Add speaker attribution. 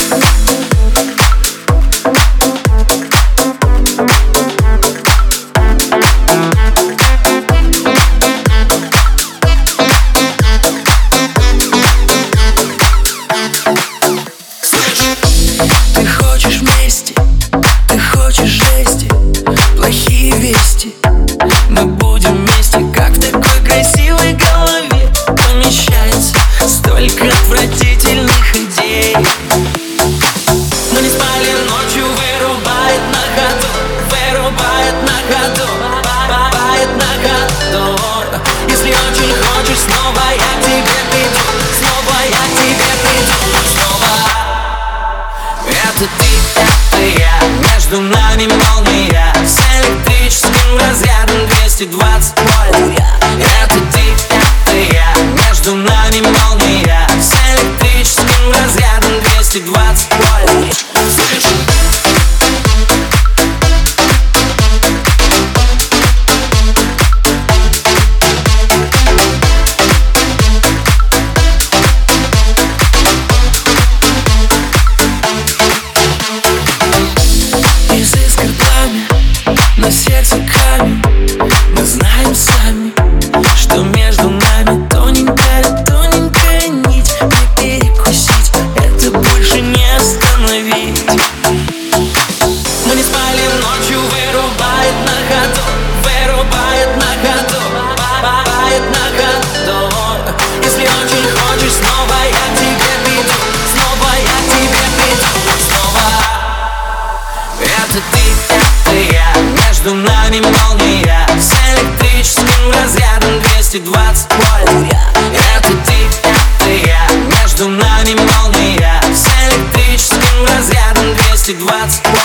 Speaker 1: Мы будем вместе, как в такой красивой голове помещается столько отвратительных идей. Мы не спали ночью, вырубает на ходу, вырубает на ходу, вырубает на ходу. Если очень хочешь, снова я к тебе приду, снова я к тебе приду, снова. Это ты, это я, между нами молния с электрическим разрядом 220 вольт. Это ты, это я, между нами молния с электрическим разрядом 220 вольт. Из искр пламя, на сердце камень. Мы знаем сами, что между нами тоненькая, тоненькая нить. Не перекусить, это больше не остановить. Мы не спали ночью, вырубает на ходу, вырубает на ходу, вырубает на ходу. Если очень хочешь, снова я к тебе приду, снова я к тебе приду, снова. Это ты, это я, между нами молния с электрическим разрядом 220 вольт. Это ты, это я, между нами молния с электрическим разрядом 220 вольт.